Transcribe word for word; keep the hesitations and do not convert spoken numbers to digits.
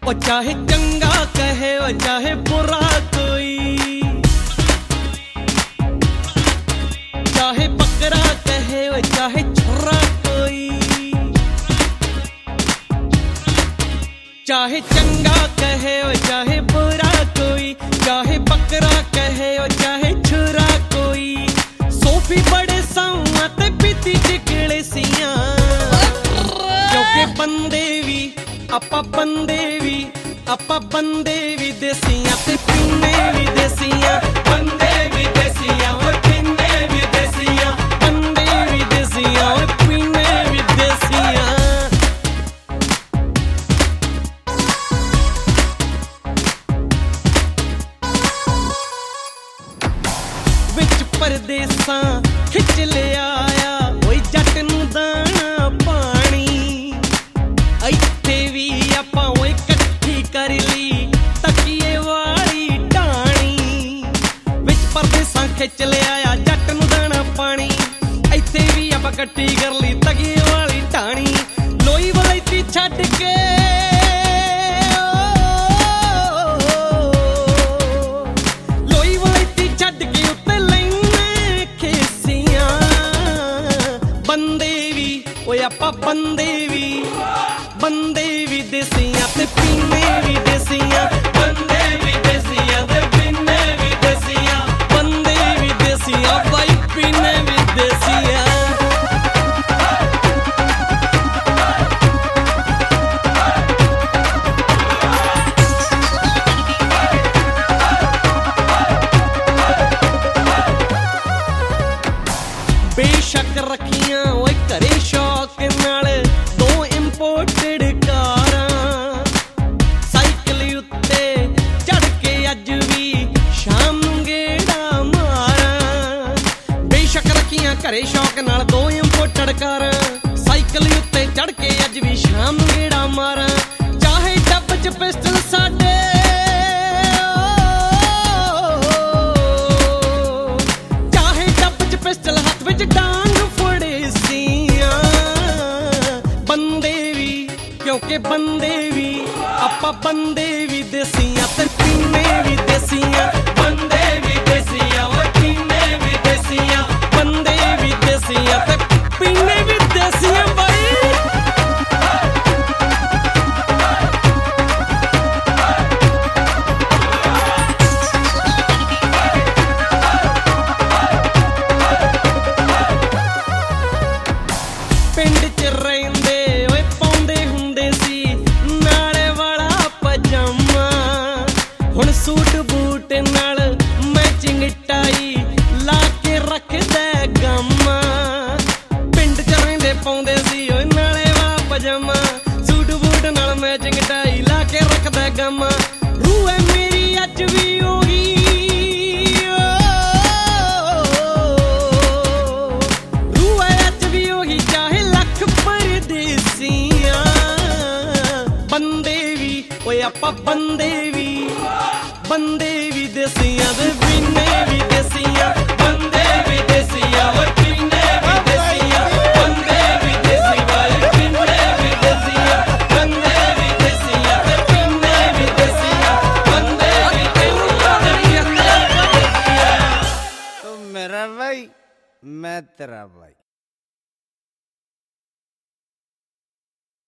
ओ चाहे चंगा कहे ओ चाहे बुरा कोई, चाहे बकरा कहे ओ चाहे छुरा कोई, चाहे चंगा कहे ओ चाहे बुरा कोई, चाहे बकरा कहे ओ चाहे छुरा कोई। सोफी बड़े साऊं ते पीती चिकड़े सियां, क्योंकि बंदे भी आपा बंदे भी आपा बंदे भी देसियां ते पीने भी देसियां, बंदे भी देसियां और पीने भी देसियां, बंदे भी देसियां और पीने भी देसियां। विच परदेसां खिच ले आया ओए जट नूं दाना पानी, इत्थे भी आपां ओए कट्ठी कर ली तकिए वाली टाणी। विच परदेसां खिच ले आया जट नूं दाना पानी, इत्थे भी आपां कट्ठी कर ली तकिए वाली टाणी। लोई वलैती छड्ड के लोई वलैती छड्ड के उत्ते लैने खेसियां, बंदे भी ओए आपां बंदे भी बंदे भी देसियां ते पीने भी देसियां, बंदे भी देसियां ते पीने भी देसियां, बंदे भी देसियां भाई पीने भी देसियां। बेशक रखियां ओए घरे शौक नाल दो इंपोर्टेड कारां, साइकिल उत्ते चढ़ के अज भी शाम नूं गेड़ा मारां। बेशक रखियां घरे शौक नाल दो इंपोर्टेड कारां, साइकिल उत्ते चढ़ के अज भी शाम नूं गेड़ा मारां। चाहे डब च पिस्टल साडे चाहे डब च पिस्टल हत्थ विच डांग फड़े सियां, बंदे भी क्योंकि बंदे भी आपा बंदे भी देसियां ते पीने भी देसियां, बंदे भी देसियां और पीने भी देसियां, बंदे भी देसियां ते पीने भी देसियां भाई। पिंड च रहिंदे ओए पाउंदे हुंदे सी नाले वाला पजामा, हुण सूट बूट नाल मैचिंग टाई ला के रखदा गामा। पिंड च रहिंदे पाउंदे सी ओए नाले वाला पजामा, सूट बूट नाल मैचिंग टाई ला के रखदा गामा। रूह है मेरी अज भी होगी रूह है अज भी होगी चाहे लख परदेसियां, बंदे भी ओए आपां बंदे भी बंदे भी देसियां ते पीने भी देसियां, बंदे भी देसियां और पीने भी देसियां, बंदे भी देसियां और पीने भी देसियां, बंदे भी देसियां ते पीने भी देसियां, बंदे भी देसियां ते पीने भी देसियां। तो मेरा भाई मैं तेरा भाई।